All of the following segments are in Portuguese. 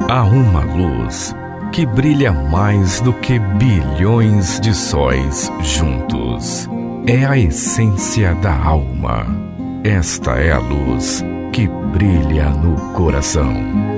Há uma luz que brilha mais do que bilhões de sóis juntos. É a essência da alma. Esta é a luz que brilha no coração.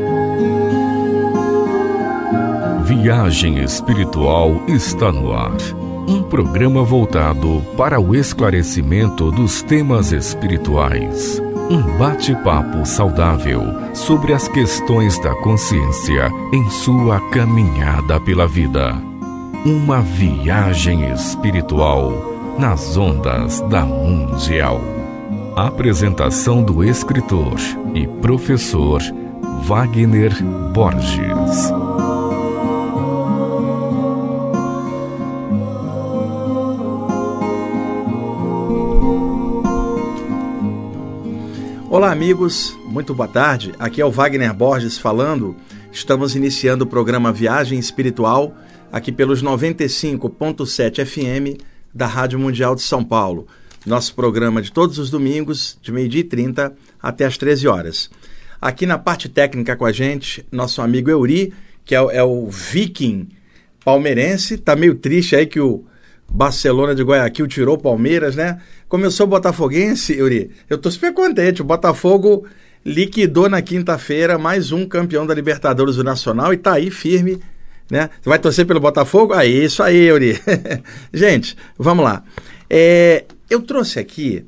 Viagem Espiritual está no ar. Um programa voltado para o esclarecimento dos temas espirituais. Um bate-papo saudável sobre as questões da consciência em sua caminhada pela vida. Uma viagem espiritual nas ondas da Mundial. Apresentação do escritor e professor Wagner Borges. Olá amigos, muito boa tarde, aqui é o Wagner Borges falando. Estamos iniciando o programa Viagem Espiritual aqui pelos 95.7 FM da Rádio Mundial de São Paulo. Nosso programa de todos os domingos, de 12h30 até as 13 horas. Aqui na parte técnica com a gente, nosso amigo Euri, que é o viking palmeirense. Tá meio triste aí que o Barcelona de Guayaquil tirou o Palmeiras, né? Como eu sou botafoguense, Euri, eu tô super contente. O Botafogo liquidou na quinta-feira mais um campeão da Libertadores do Nacional e tá aí firme, né? Você vai torcer pelo Botafogo? Aí, isso aí, Euri. Gente, vamos lá. Eu trouxe aqui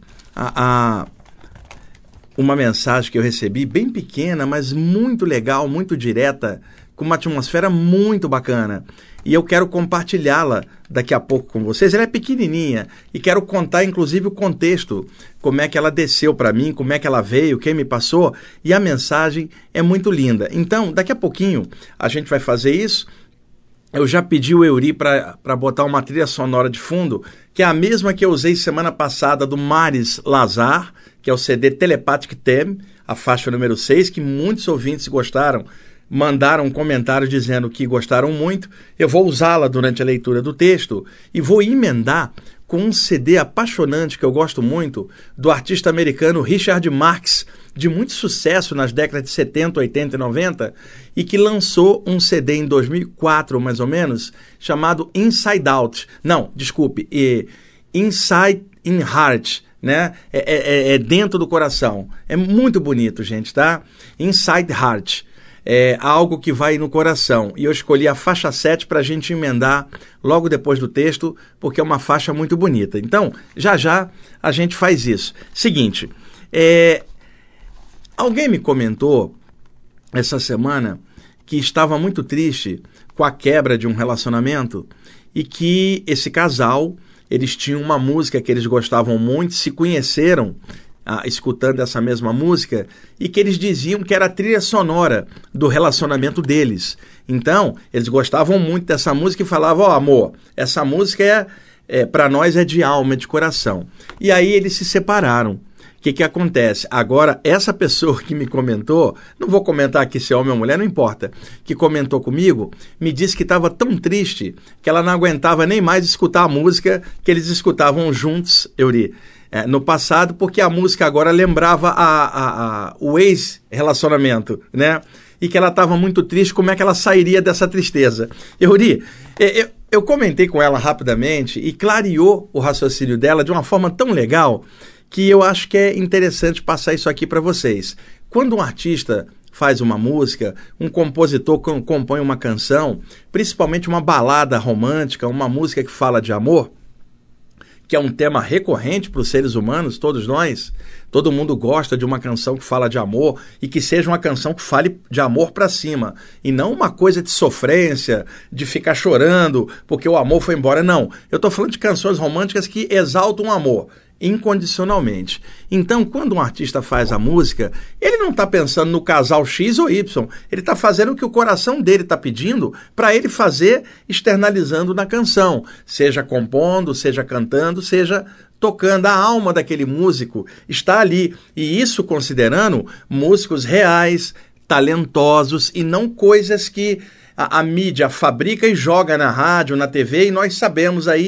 uma mensagem que eu recebi, bem pequena, mas muito legal, muito direta, com uma atmosfera muito bacana. E eu quero compartilhá-la daqui a pouco com vocês. Ela é pequenininha e quero contar, inclusive, o contexto, como é que ela desceu para mim, como é que ela veio, quem me passou. E a mensagem é muito linda. Então, daqui a pouquinho, a gente vai fazer isso. Eu já pedi o Euri para botar uma trilha sonora de fundo, que é a mesma que eu usei semana passada do Maris Lazar, que é o CD Telepathic Theme, a faixa número 6, que muitos ouvintes gostaram, mandaram um comentário dizendo que gostaram muito. Eu vou usá-la durante a leitura do texto e vou emendar com um CD apaixonante que eu gosto muito, do artista americano Richard Marx, de muito sucesso nas décadas de 70, 80 e 90, e que lançou um CD em 2004, mais ou menos, chamado Inside Out. Não, desculpe, Inside in Heart, né? É dentro do coração. É muito bonito, gente, tá? Inside Heart. É algo que vai no coração. E eu escolhi a faixa 7 para a gente emendar logo depois do texto, porque é uma faixa muito bonita. Então, já a gente faz isso. Seguinte, alguém me comentou essa semana que estava muito triste com a quebra de um relacionamento e que esse casal, eles tinham uma música que eles gostavam muito, se conheceram escutando essa mesma música, e que eles diziam que era a trilha sonora do relacionamento deles. Então, eles gostavam muito dessa música e falavam, amor, essa música para nós é de alma, é de coração. E aí eles se separaram. O que acontece? Agora, essa pessoa que me comentou, não vou comentar aqui se é homem ou mulher, não importa, que comentou comigo, me disse que estava tão triste que ela não aguentava nem mais escutar a música que eles escutavam juntos, Euri, no passado, porque a música agora lembrava o ex-relacionamento, né? E que ela estava muito triste, como é que ela sairia dessa tristeza? Euri, eu comentei com ela rapidamente e clareou o raciocínio dela de uma forma tão legal que eu acho que é interessante passar isso aqui para vocês. Quando um artista faz uma música, um compositor compõe uma canção, principalmente uma balada romântica, uma música que fala de amor, que é um tema recorrente para os seres humanos, todos nós, todo mundo gosta de uma canção que fala de amor e que seja uma canção que fale de amor para cima, e não uma coisa de sofrência, de ficar chorando porque o amor foi embora, não. Eu estou falando de canções românticas que exaltam o amor incondicionalmente. Então, quando um artista faz a música, ele não está pensando no casal X ou Y, ele está fazendo o que o coração dele está pedindo para ele fazer, externalizando na canção, seja compondo, seja cantando, seja tocando. A alma daquele músico está ali, e isso considerando músicos reais, talentosos, e não coisas que a mídia fabrica e joga na rádio, na TV, e nós sabemos aí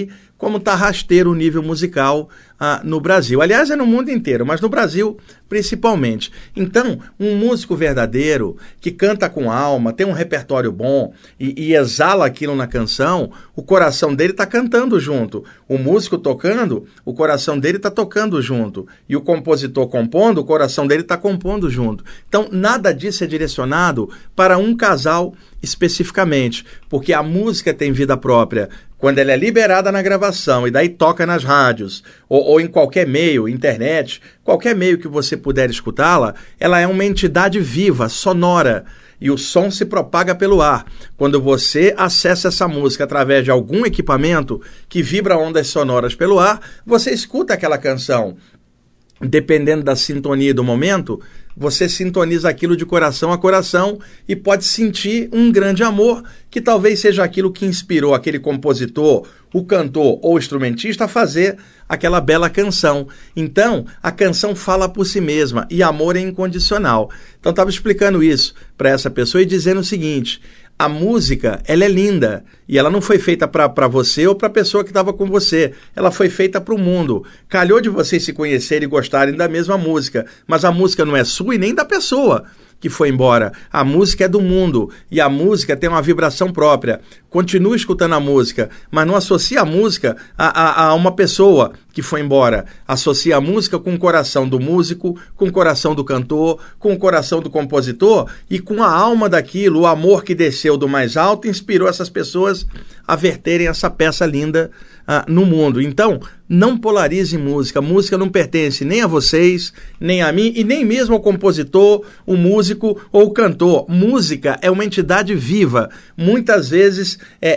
como está rasteiro o nível musical no Brasil. Aliás, é no mundo inteiro, mas no Brasil principalmente. Então, um músico verdadeiro, que canta com alma, tem um repertório bom e exala aquilo na canção, o coração dele está cantando junto. O músico tocando, o coração dele está tocando junto. E o compositor compondo, o coração dele está compondo junto. Então, nada disso é direcionado para um casal especificamente, porque a música tem vida própria. Quando ela é liberada na gravação e daí toca nas rádios ou em qualquer meio, internet, qualquer meio que você puder escutá-la, ela é uma entidade viva, sonora, e o som se propaga pelo ar. Quando você acessa essa música através de algum equipamento que vibra ondas sonoras pelo ar, você escuta aquela canção. Dependendo da sintonia do momento, você sintoniza aquilo de coração a coração e pode sentir um grande amor, que talvez seja aquilo que inspirou aquele compositor, o cantor ou o instrumentista a fazer aquela bela canção. Então, a canção fala por si mesma e amor é incondicional. Então, estava explicando isso para essa pessoa e dizendo o seguinte: a música, ela é linda e ela não foi feita para você ou para a pessoa que estava com você. Ela foi feita para o mundo. Calhou de vocês se conhecerem e gostarem da mesma música, mas a música não é sua e nem da pessoa que foi embora. A música é do mundo e a música tem uma vibração própria. Continue escutando a música, mas não associe a música a uma pessoa que foi embora. Associe a música com o coração do músico, com o coração do cantor, com o coração do compositor e com a alma daquilo, o amor que desceu do mais alto e inspirou essas pessoas a verterem essa peça linda no mundo. Então, não polarize música. Música não pertence nem a vocês, nem a mim e nem mesmo ao compositor, o músico ou o cantor. Música é uma entidade viva, muitas vezes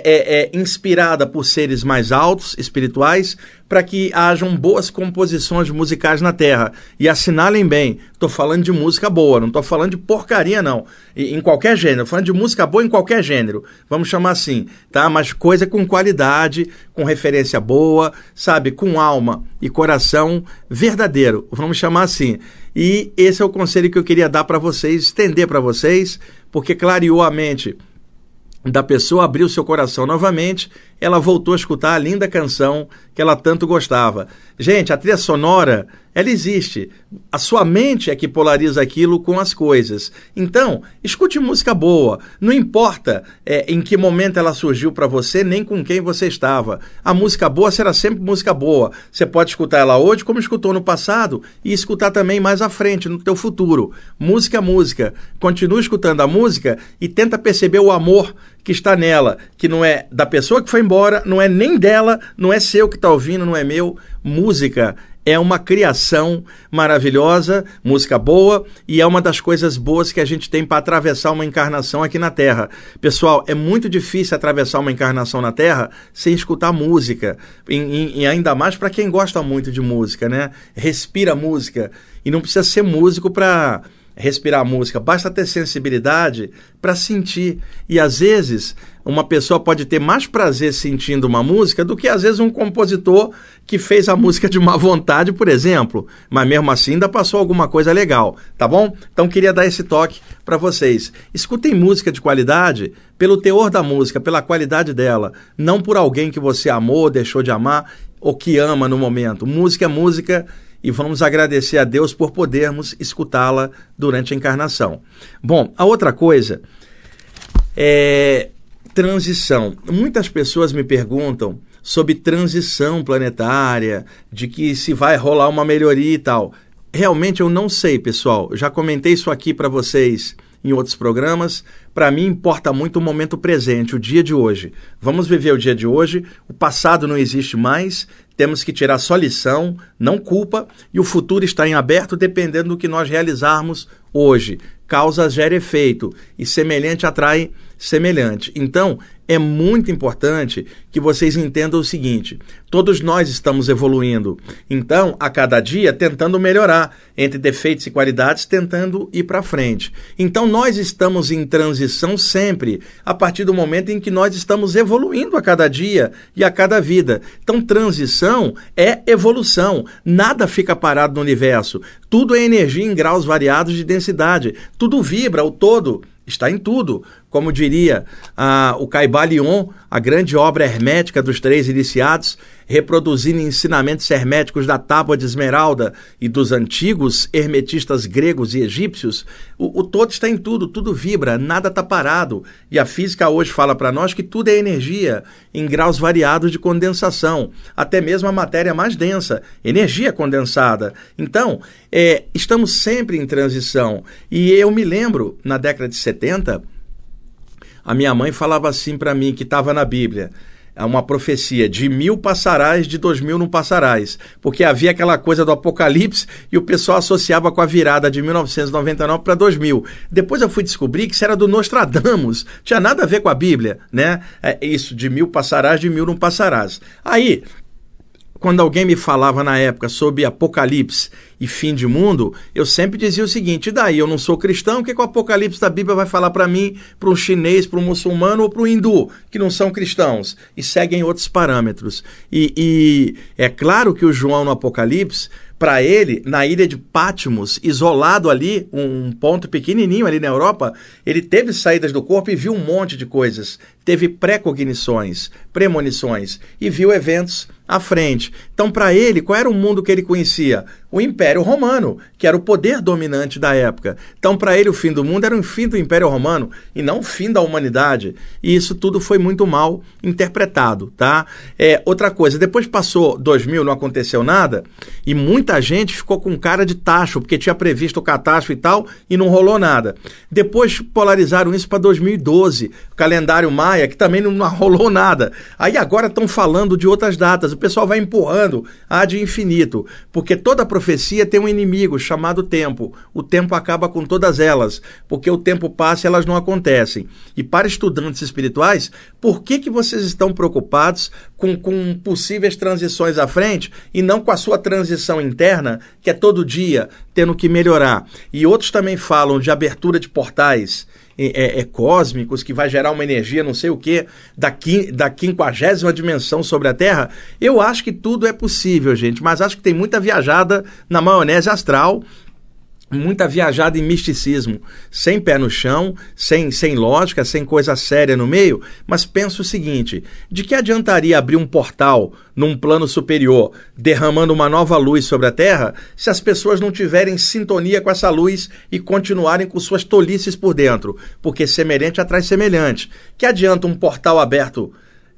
inspirada por seres mais altos, espirituais, para que hajam boas composições musicais na Terra. E assinalem bem, estou falando de música boa, não estou falando de porcaria não, em qualquer gênero, estou falando de música boa em qualquer gênero, vamos chamar assim, tá? Mas coisa com qualidade, com referência boa, sabe, com alma e coração verdadeiro, vamos chamar assim. E esse é o conselho que eu queria dar para vocês, estender para vocês, porque clareou a mente da pessoa, abriu seu coração novamente, ela voltou a escutar a linda canção que ela tanto gostava. Gente, a trilha sonora, ela existe. A sua mente é que polariza aquilo com as coisas. Então, escute música boa. Não importa em que momento ela surgiu para você, nem com quem você estava. A música boa será sempre música boa. Você pode escutar ela hoje, como escutou no passado, e escutar também mais à frente, no teu futuro. Música é música. Continue escutando a música e tenta perceber o amor que está nela, que não é da pessoa que foi embora, não é nem dela, não é seu que está ouvindo, não é meu. Música é uma criação maravilhosa, música boa, e é uma das coisas boas que a gente tem para atravessar uma encarnação aqui na Terra. Pessoal, é muito difícil atravessar uma encarnação na Terra sem escutar música, e ainda mais para quem gosta muito de música, né? Respira música, e não precisa ser músico para respirar música, basta ter sensibilidade para sentir. E às vezes uma pessoa pode ter mais prazer sentindo uma música do que às vezes um compositor que fez a música de má vontade, por exemplo, mas mesmo assim ainda passou alguma coisa legal, tá bom? Então queria dar esse toque para vocês. Escutem música de qualidade pelo teor da música, pela qualidade dela, não por alguém que você amou, deixou de amar ou que ama no momento. Música é música. E vamos agradecer a Deus por podermos escutá-la durante a encarnação. Bom, a outra coisa é transição. Muitas pessoas me perguntam sobre transição planetária, de que se vai rolar uma melhoria e tal. Realmente eu não sei, pessoal. Eu já comentei isso aqui para vocês em outros programas. Para mim importa muito o momento presente, o dia de hoje. Vamos viver o dia de hoje. O passado não existe mais. Temos que tirar só lição, não culpa, e o futuro está em aberto dependendo do que nós realizarmos hoje. Causa gera efeito e semelhante atrai semelhante. Então, é muito importante que vocês entendam o seguinte: todos nós estamos evoluindo. Então, a cada dia, tentando melhorar, entre defeitos e qualidades, tentando ir para frente. Então, nós estamos em transição sempre, a partir do momento em que nós estamos evoluindo a cada dia e a cada vida. Então, transição é evolução. Nada fica parado no universo. Tudo é energia em graus variados de densidade. Tudo vibra, o todo está em tudo. como diria o Caibalion, a grande obra hermética dos três iniciados, reproduzindo ensinamentos herméticos da Tábua de Esmeralda e dos antigos hermetistas gregos e egípcios, o todo está em tudo, tudo vibra, nada está parado. E a física hoje fala para nós que tudo é energia em graus variados de condensação, até mesmo a matéria mais densa, energia condensada. Então, estamos sempre em transição. E eu me lembro, na década de 70, a minha mãe falava assim para mim, que estava na Bíblia, uma profecia, de 1000 passarás, de 2000 não passarás, porque havia aquela coisa do Apocalipse e o pessoal associava com a virada de 1999 para 2000. Depois eu fui descobrir que isso era do Nostradamus, tinha nada a ver com a Bíblia, né? Isso, de 1000 passarás, de 1000 não passarás. Aí, quando alguém me falava na época sobre Apocalipse e fim de mundo, eu sempre dizia o seguinte: e daí, eu não sou cristão, o que o Apocalipse da Bíblia vai falar para mim, para um chinês, para um muçulmano ou para um hindu, que não são cristãos e seguem outros parâmetros? E é claro que o João no Apocalipse, para ele, na ilha de Patmos, isolado ali, um ponto pequenininho ali na Europa, ele teve saídas do corpo e viu um monte de coisas. Teve pré-cognições, premonições e viu eventos à frente. Então, para ele, qual era o mundo que ele conhecia? O Império Romano, que era o poder dominante da época. Então, para ele, o fim do mundo era o fim do Império Romano e não o fim da humanidade. E isso tudo foi muito mal interpretado, tá? Outra coisa, depois passou 2000, não aconteceu nada, e muita gente ficou com cara de tacho, porque tinha previsto o catástrofe e tal, e não rolou nada. Depois polarizaram isso para 2012, o calendário maia, que também não rolou nada. Aí agora estão falando de outras datas, o pessoal vai empurrando de infinito, porque toda profecia tem um inimigo chamado tempo. O tempo acaba com todas elas, porque o tempo passa e elas não acontecem. E para estudantes espirituais, por que vocês estão preocupados com possíveis transições à frente e não com a sua transição interna, que é todo dia tendo que melhorar? E outros também falam de abertura de portais cósmicos, que vai gerar uma energia não sei o que, da 50ª dimensão sobre a Terra. Eu acho que tudo é possível, gente, mas acho que tem muita viajada na maionese astral, muita viajada em misticismo, sem pé no chão, sem lógica, sem coisa séria no meio. Mas penso o seguinte: de que adiantaria abrir um portal num plano superior, derramando uma nova luz sobre a Terra, se as pessoas não tiverem sintonia com essa luz e continuarem com suas tolices por dentro? Porque semelhante atrai semelhante. Que adianta um portal aberto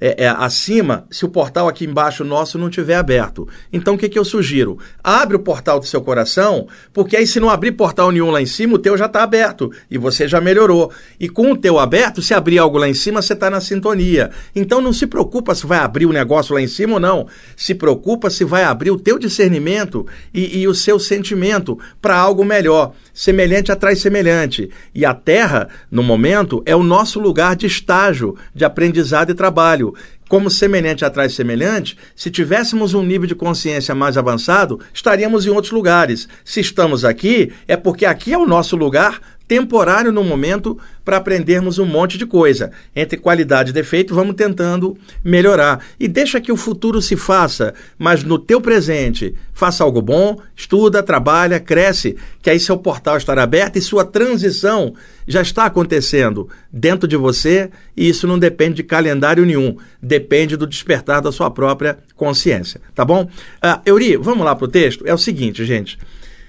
acima, se o portal aqui embaixo nosso não estiver aberto? Então o que eu sugiro? Abre o portal do seu coração, porque aí se não abrir portal nenhum lá em cima, o teu já está aberto e você já melhorou. E com o teu aberto, se abrir algo lá em cima, você está na sintonia. Então não se preocupa se vai abrir o negócio lá em cima ou não. Se preocupa se vai abrir o teu discernimento e o seu sentimento para algo melhor. Semelhante atrai semelhante. E a Terra, no momento, é o nosso lugar de estágio, de aprendizado e trabalho. Como semelhante atrai semelhante, se tivéssemos um nível de consciência mais avançado, estaríamos em outros lugares. Se estamos aqui, é porque aqui é o nosso lugar temporário no momento para aprendermos um monte de coisa. Entre qualidade e defeito, vamos tentando melhorar. E deixa que o futuro se faça, mas no teu presente, faça algo bom, estuda, trabalha, cresce, que aí seu portal estará aberto e sua transição já está acontecendo dentro de você, e isso não depende de calendário nenhum, depende do despertar da sua própria consciência, tá bom? Euri, vamos lá para o texto? É o seguinte, gente.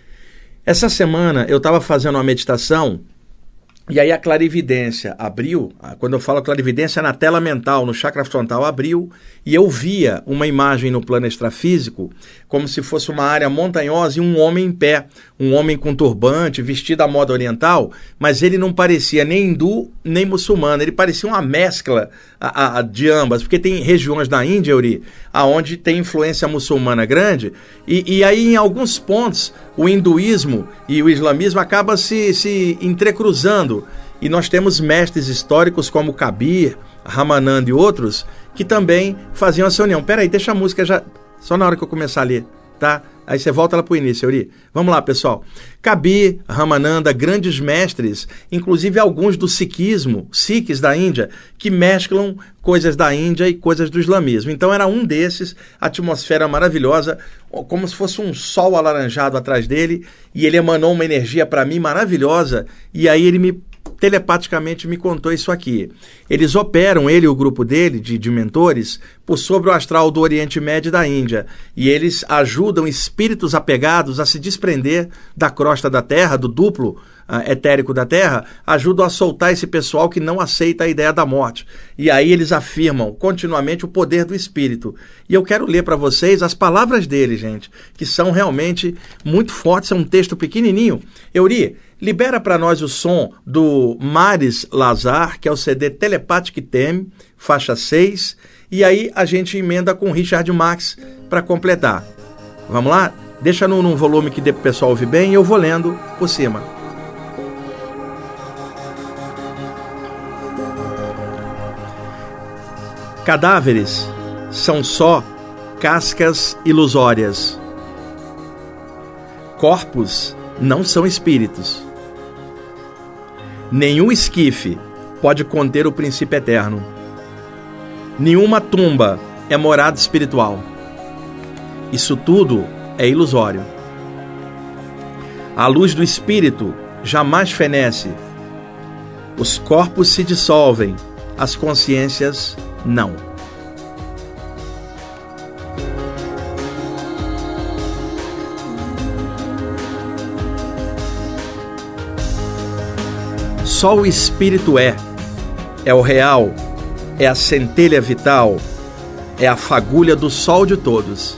Essa semana eu estava fazendo uma meditação e aí a clarividência abriu. Quando eu falo clarividência, na tela mental, no chakra frontal, abriu e eu via uma imagem no plano extrafísico como se fosse uma área montanhosa e um homem em pé, um homem com turbante, vestido à moda oriental, mas ele não parecia nem hindu nem muçulmano, ele parecia uma mescla de ambas, porque tem regiões da Índia, Euri, onde tem influência muçulmana grande, e aí em alguns pontos o hinduísmo e o islamismo acabam se entrecruzando, e nós temos mestres históricos como Kabir, Ramananda e outros que também faziam essa união. Peraí, deixa a música já só na hora que eu começar a ler, tá? Aí você volta lá para o início, Euri. Vamos lá, pessoal. Kabir, Ramananda, grandes mestres, inclusive alguns do Sikhismo, Sikhs da Índia, que mesclam coisas da Índia e coisas do islamismo. Então era um desses, atmosfera maravilhosa, como se fosse um sol alaranjado atrás dele, e ele emanou uma energia para mim maravilhosa, e aí ele me telepaticamente me contou isso aqui. Eles operam, ele e o grupo dele, de mentores, por sobre o astral do Oriente Médio e da Índia. E eles ajudam espíritos apegados a se desprender da crosta da Terra, do duplo etérico da Terra, ajudam a soltar esse pessoal que não aceita a ideia da morte. E aí eles afirmam continuamente o poder do espírito. E eu quero ler para vocês as palavras dele, gente, que são realmente muito fortes. É um texto pequenininho. Euri, libera para nós o som do Maris Lazar, que é o CD Telepathic Theme, faixa 6, e aí a gente emenda com Richard Marx para completar. Vamos lá? Deixa num volume que dê para o pessoal ouvir bem e eu vou lendo por cima. Cadáveres são só cascas ilusórias. Corpos não são espíritos. Nenhum esquife pode conter o princípio eterno. Nenhuma tumba é morada espiritual. Isso tudo é ilusório. A luz do espírito jamais fenece. Os corpos se dissolvem, as consciências não. Só o espírito é o real, é a centelha vital, é a fagulha do sol de todos.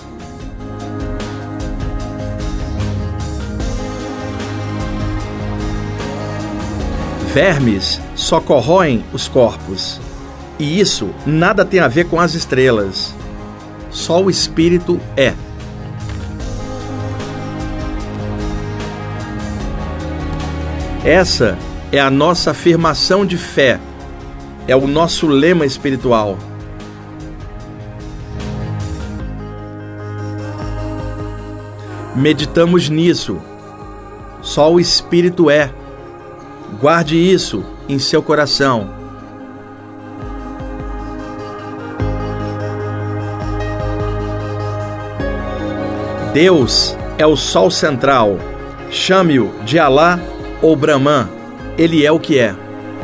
Vermes só corroem os corpos. E isso nada tem a ver com as estrelas. Só o espírito é. Essa é a nossa afirmação de fé. É o nosso lema espiritual. Meditamos nisso. Só o espírito é. Guarde isso em seu coração. Deus é o sol central. Chame-o de Alá ou Brahman. Ele é o que é.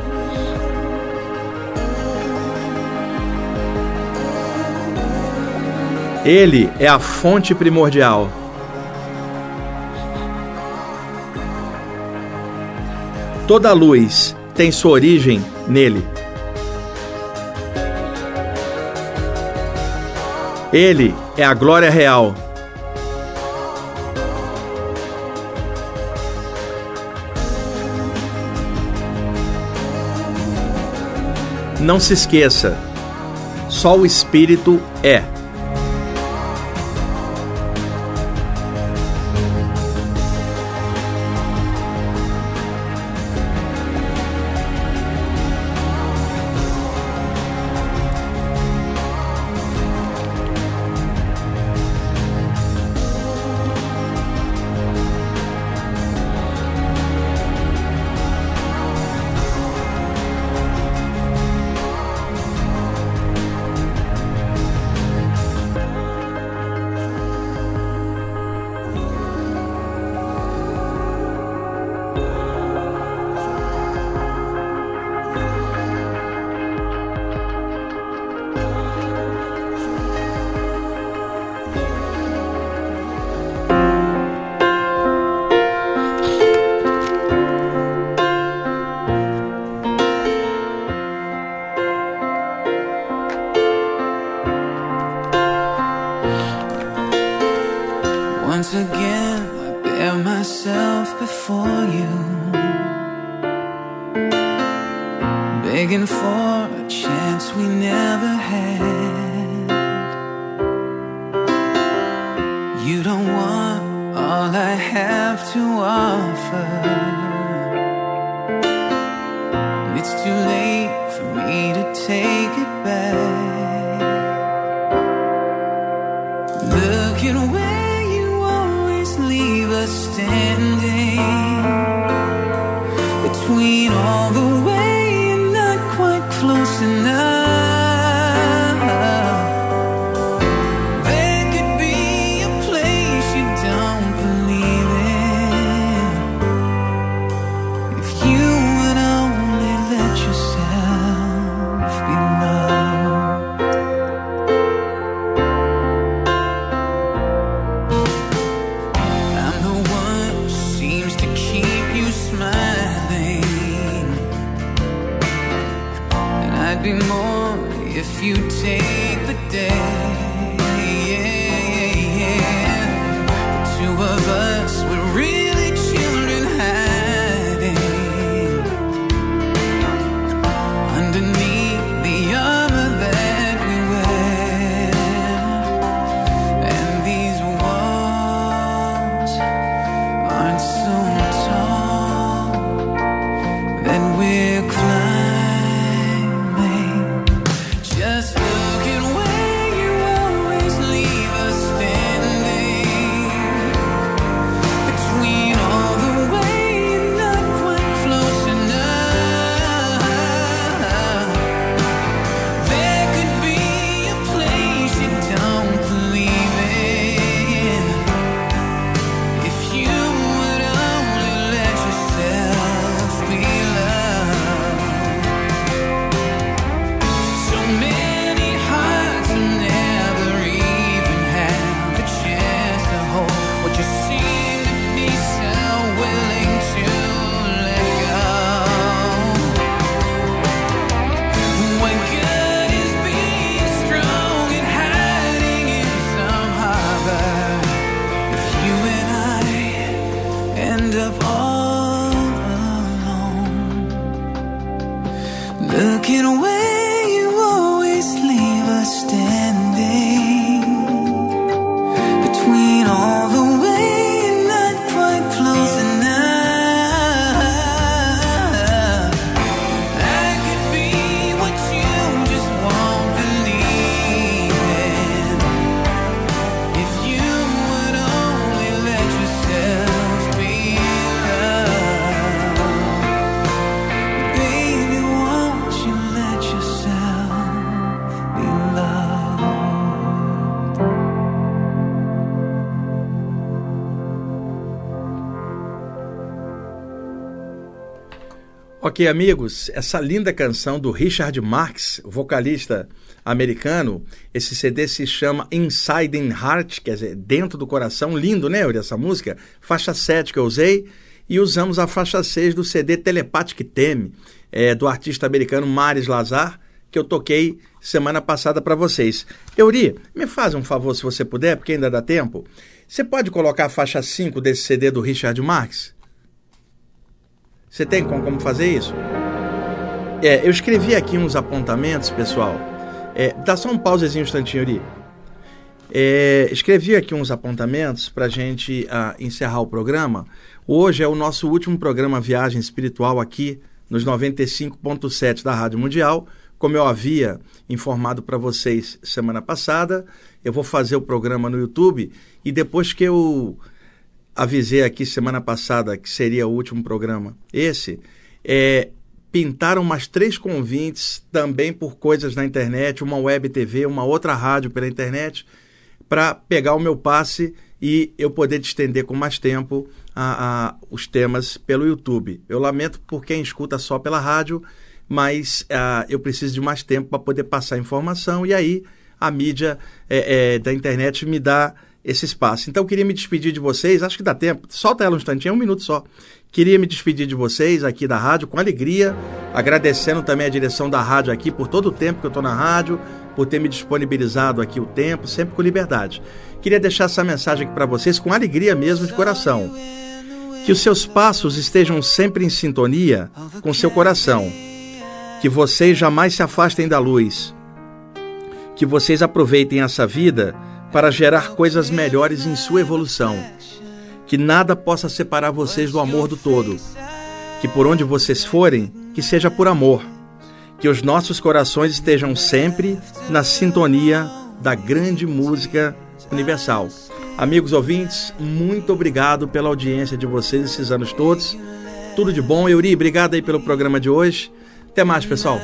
Ele é a fonte primordial. Toda luz tem sua origem nele. Ele é a glória real. Não se esqueça, só o espírito é. Once again, I bear myself before you, begging for a chance we never had. You don't want all I have to offer. It's too late for me to take it back. Look at where you always leave us standing, between all the way and not quite close enough. There could be a place you don't believe in, if you would only take the day. The two of us were really children hiding underneath the armor that we wear. And these walls aren't so tall that we're climbing. Just look at where you always leave us standing. Between all the way and not quite close enough. There could be a place you don't believe in, if you would only let yourself be loved. So many hearts will never even have a chance to hold what you seem to be so willing to let go. What good is being strong and hiding in some harbor if you and I end up all alone? Look at where you always leave us standing. Between all the way and not quite close enough. I could be what you just won't believe in, if you would only let yourself be loved. Baby, won't you let yourself be loved? Ok, amigos, essa linda canção do Richard Marx, vocalista americano, esse CD se chama Inside the Heart, quer dizer, dentro do coração. Lindo, né, Yuri, essa música? Faixa 7 que eu usei, e usamos a faixa 6 do CD Telepathic Theme, do artista americano Maris Lazar, que eu toquei semana passada para vocês. Yuri, me faz um favor, se você puder, porque ainda dá tempo. Você pode colocar a faixa 5 desse CD do Richard Marx? Você tem como fazer isso? Eu escrevi aqui uns apontamentos, pessoal. Dá só um pausezinho, um instantinho, Yuri. Escrevi aqui uns apontamentos para a gente encerrar o programa. Hoje é o nosso último programa Viagem Espiritual aqui nos 95.7 da Rádio Mundial. Como eu havia informado para vocês semana passada, eu vou fazer o programa no YouTube, e depois que eu avisei aqui semana passada que seria o último programa pintaram umas 3 convites também por coisas na internet, uma web TV, uma outra rádio pela internet, para pegar o meu passe e eu poder distender com mais tempo os temas pelo YouTube. Eu lamento por quem escuta só pela rádio, mas eu preciso de mais tempo para poder passar informação, e aí a mídia da internet me dá esse espaço. Então eu queria me despedir de vocês, acho que dá tempo, solta ela um instantinho, 1 minuto só. Queria me despedir de vocês aqui da rádio com alegria, agradecendo também a direção da rádio aqui por todo o tempo que eu estou na rádio, por ter me disponibilizado aqui o tempo, sempre com liberdade. Queria deixar essa mensagem aqui para vocês com alegria mesmo, de coração. Que os seus passos estejam sempre em sintonia com seu coração. Que vocês jamais se afastem da luz. Que vocês aproveitem essa vida para gerar coisas melhores em sua evolução. Que nada possa separar vocês do amor do todo. Que por onde vocês forem, que seja por amor. Que os nossos corações estejam sempre na sintonia da grande música universal. Amigos ouvintes, muito obrigado pela audiência de vocês esses anos todos. Tudo de bom. Yuri, obrigado aí pelo programa de hoje. Até mais, pessoal.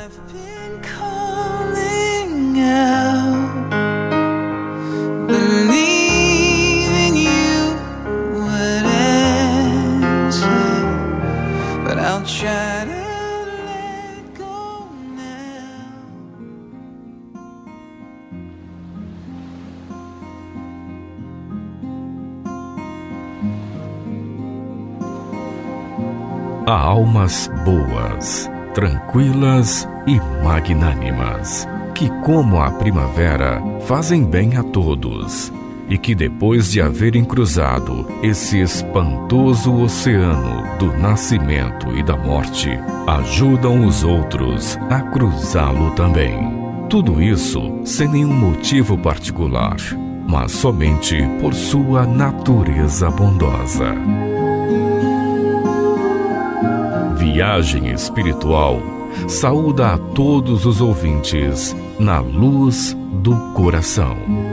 Há almas boas, tranquilas e magnânimas. que, como a primavera, fazem bem a todos, e que depois de haverem cruzado esse espantoso oceano do nascimento e da morte, ajudam os outros a cruzá-lo também. Tudo isso sem nenhum motivo particular, mas somente por sua natureza bondosa. Viagem Espiritual saúda a todos os ouvintes na luz do coração.